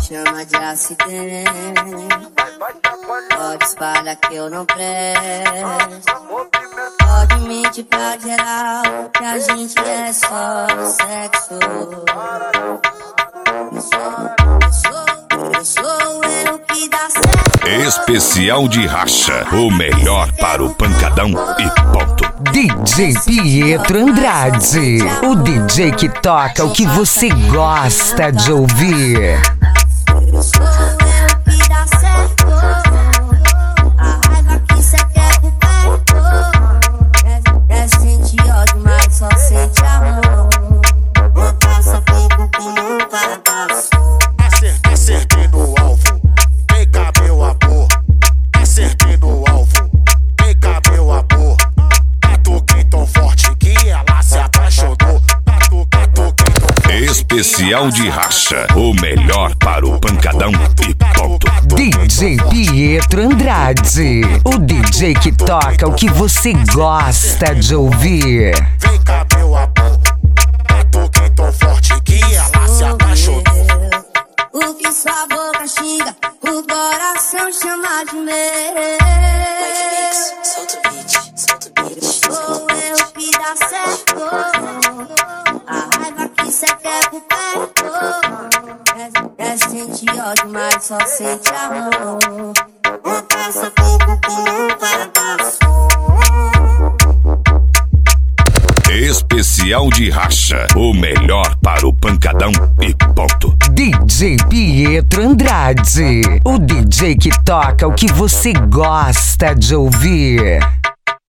chama de acidente. Pode espalhar que eu não presto. Pode mentir pra geral que a gente é só sexo. Sou eu que dá certo. Especial de racha, o melhor para o pancadão e ponto. DJ Pietro Andrade, o DJ que toca o que você gosta de ouvir. Sou eu que dá certo. A raiva que cê quer por perto. Quer sentir ódio, mas só sente amor. Não passa pouco como um parapaço. Acertei no alvo, vem cá meu amor. Acertei no alvo, vem cá meu amor. Catuquei tão forte que ela se apaixonou. Catuquei tão forte. Especial de racha, o melhor para o pancadão e ponto. DJ Pietro Andrade, o DJ que toca o que você gosta de ouvir. Vem cá meu amor. Catuquei tão forte que ela se apaixonou. O que sua boca xinga, o coração chama de meu. Sou eu que dá certo. A raiva que cê quer por perto. Quer sentir ódio, mas só sente amor. Não passa pouco como um parapaço. Especial de racha, o melhor para o pancadão e ponto. DJ Pietro Andrade, o DJ que toca o que você gosta de ouvir.